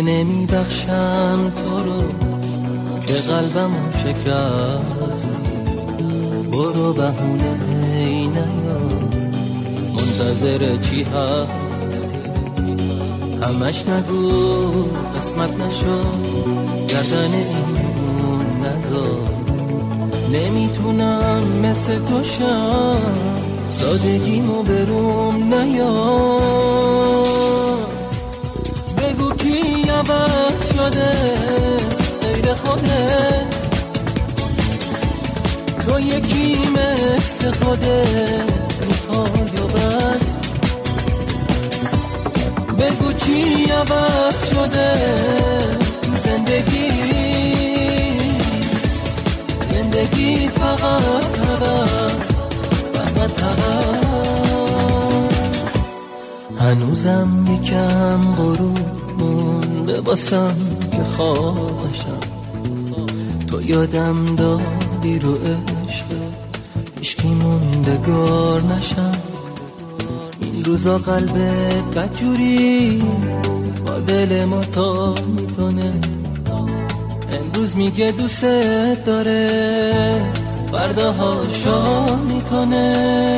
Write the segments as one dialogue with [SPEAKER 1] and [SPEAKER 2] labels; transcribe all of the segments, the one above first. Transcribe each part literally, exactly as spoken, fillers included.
[SPEAKER 1] نمی بخشم تو رو که قلبمو شکست. برو بهونه هی نیار، منتظر چی هستی؟ همش نگو قسمت نشو، گردن این نذار. نمیتونم مثل تو شم، سادگیمو بروم نیار. بگو کی عوض شده غیر خودت، تو یکی مثل خودت میخوای و بس. بگو چی عوض شده تو زندگی، زندگی فقط هوس، فقط هوس. هنوزم یکم غروب مونده واسم که خوابشم، تو یادم دادی رو عشق عشقی موندگار نشم. این روزا قلبت بدجوری با دل ما تا میکنه، امروز میگه دوست داره فردا هاشا میکنه.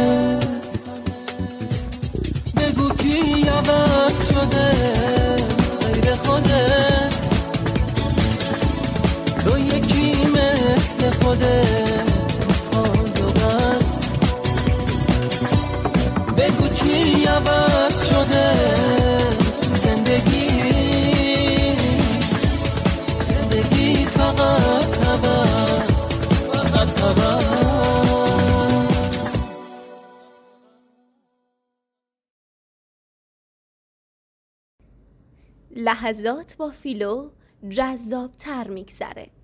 [SPEAKER 1] بگو کی عوض شده غیر خودت، تو یکی مثل خودت میخوای و بس. بگو چی عوض شده تو زندگی، زندگی فقط هوس، فقط هوس.
[SPEAKER 2] لحظات با فیلو جذاب تر میگذره.